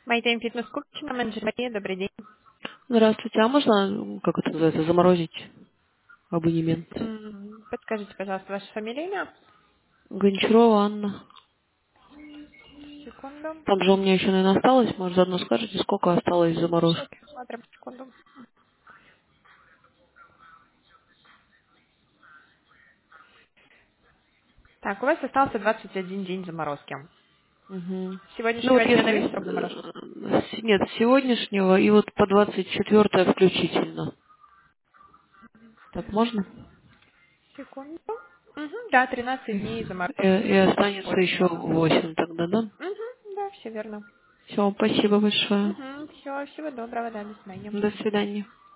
Майтейм фитнес-клуб, менеджер Мария, добрый день. Здравствуйте, а можно, как это называется, заморозить абонемент? Подскажите, пожалуйста, ваше фамилия, имя? Гончарова Анна. Секунду. Там же у меня еще, наверное, осталось. Может, заодно скажете, сколько осталось Сейчас заморозки? посмотрим, секунду. Так, у вас остался 21 день заморозки. Угу. С Ну вот сегодняшнего дня на если... весь срок заморозки? Нет, с сегодняшнего и вот по 24 включительно. Так можно? Секунду. Да, 13 дней заморозки И останется еще сегодняшнего. 8 тогда, да? Да, все верно. Все, спасибо большое. Все, всего доброго, да, до свидания. До свидания.